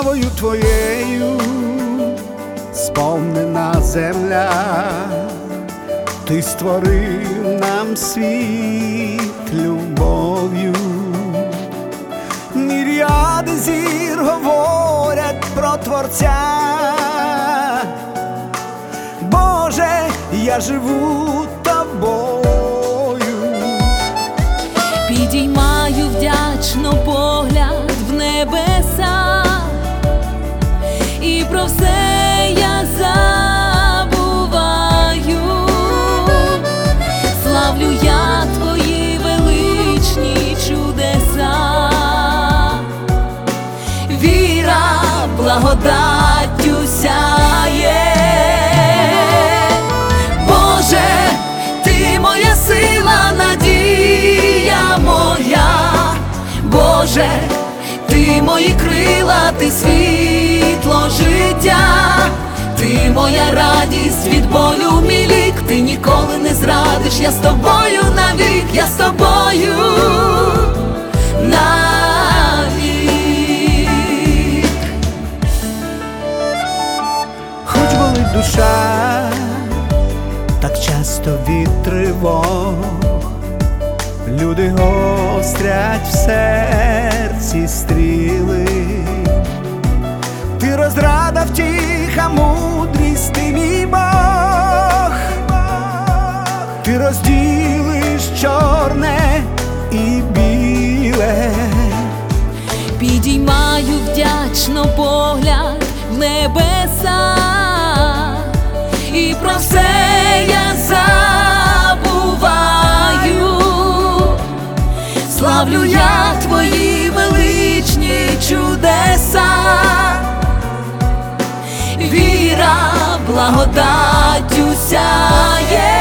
славою Твоєю сповнена земля, Ти створив нам світ любов'ю. Міряди зір говорять про Творця. Боже, я живу Тобою. Підіймаю вдячно погляд в небеса, і про все я забуваю. Славлю я Твої величні чудеса. Віра благодаттю сяє. Боже, Ти моя сила, надія моя. Боже, Ти мої крила, Ти світло життя. Ти моя радість від болю, мій лік. Ти ніколи не зрадиш, я з Тобою навік, я з Тобою навік. Хоч болить душа так часто від тривог, люди гострять в серці стріли. Ти розрада, втіха, мудрість, Ти мій Бог. Ти розділиш чорне і біле. Підіймаю вдячно погляд в небеса, і про все я забуваю. Славлю я Твої величні чудеса. Віра благодаттю сяє.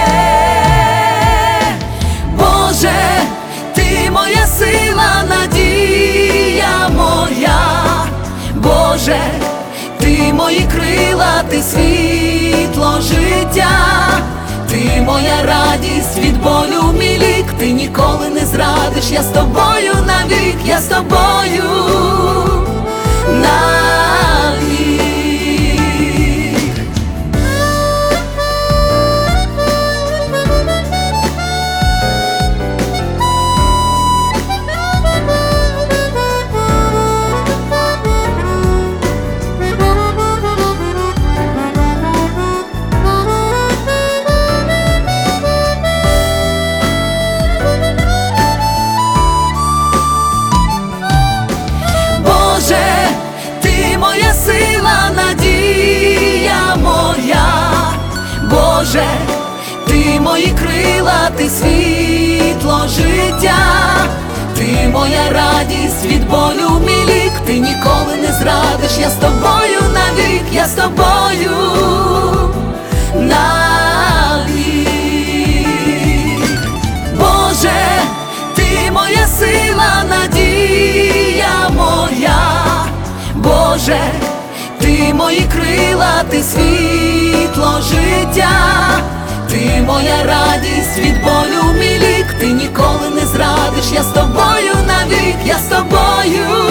Боже, Ти моя сила, надія моя. Боже, Ти мої крила, Ти світло життя. Ти моя радість від болю, мій лік. Ти ніколи не зрадиш, я з Тобою навік, я з Тобою навік. Боже, Ти мої крила, Ти світло життя. Ти моя радість від болю, мій лік. Ти ніколи не зрадиш, я з Тобою навік, я з Тобою навік. Боже, Ти моя сила, надія моя. Боже, Ти мої крила, Ти світло життя. Ти моя радість від болю, мій лік. Ти ніколи не зрадиш, я з Тобою навік, я з Тобою